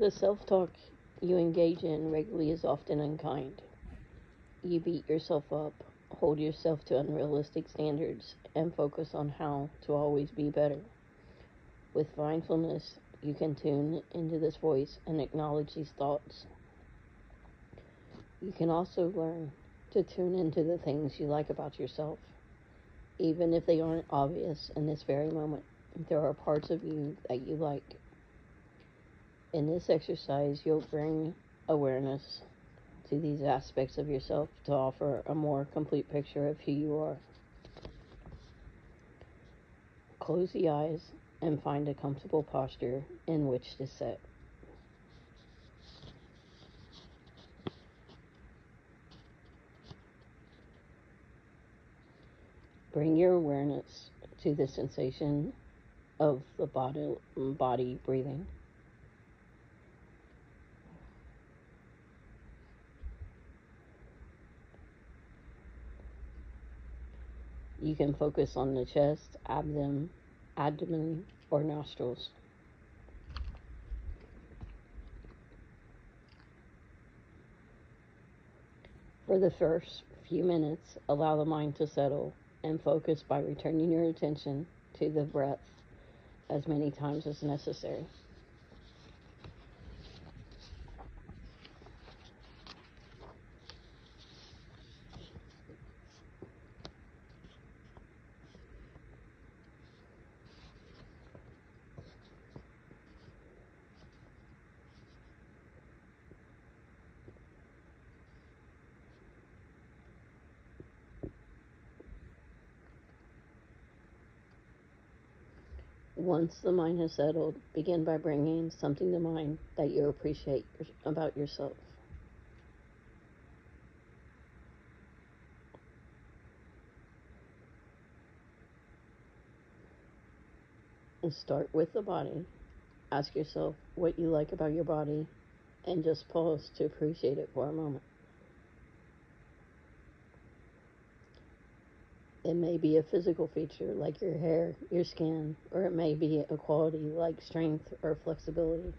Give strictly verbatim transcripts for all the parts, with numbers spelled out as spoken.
The self talk you engage in regularly is often unkind. You beat yourself up, hold yourself to unrealistic standards, and focus on how to always be better. With mindfulness, you can tune into this voice and acknowledge these thoughts. You can also learn to tune into the things you like about yourself, even if they aren't obvious in this very moment. There are parts of you that you like. In this exercise, you'll bring awareness to these aspects of yourself to offer a more complete picture of who you are. Close the eyes and find a comfortable posture in which to sit. Bring your awareness to the sensation of the body, body breathing. You can focus on the chest, abdomen, abdomen, or nostrils. For the first few minutes, allow the mind to settle and focus by returning your attention to the breath as many times as necessary. Once the mind has settled, begin by bringing something to mind that you appreciate about yourself. And start with the body. Ask yourself what you like about your body and just pause to appreciate it for a moment. It may be a physical feature like your hair, your skin, or it may be a quality like strength or flexibility.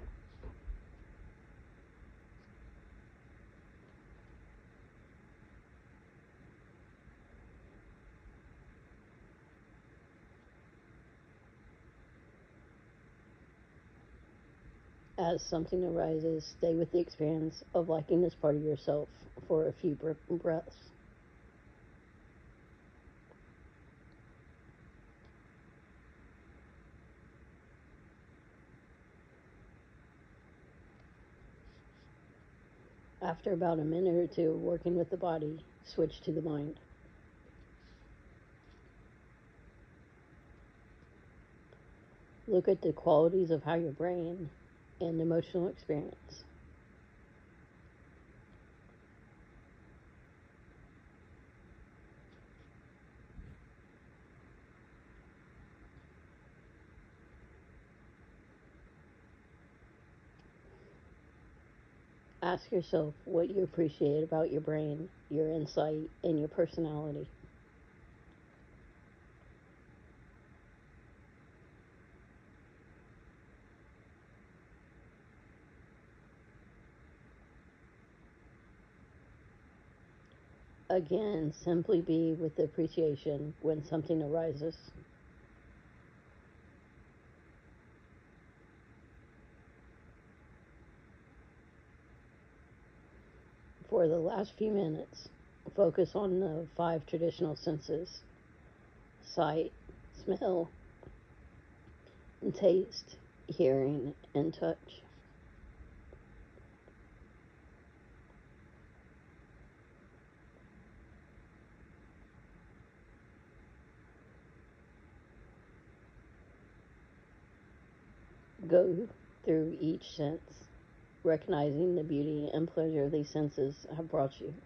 As something arises, stay with the experience of liking this part of yourself for a few breaths. After about a minute or two of working with the body, switch to the mind. Look at the qualities of how your brain and emotional experience. Ask yourself what you appreciate about your brain, your insight, and your personality. Again, simply be with the appreciation when something arises. For the last few minutes, focus on the five traditional senses: sight, smell, taste, hearing, and touch. Go through each sense, recognizing the beauty and pleasure these senses have brought you.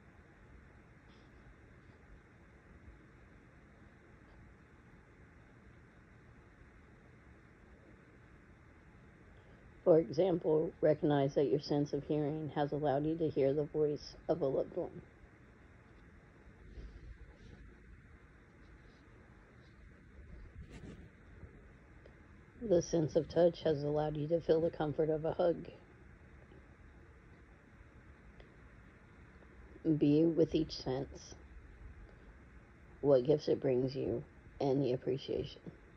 For example, recognize that your sense of hearing has allowed you to hear the voice of a loved one. The sense of touch has allowed you to feel the comfort of a hug. Be with each sense, what gifts it brings you, and the appreciation.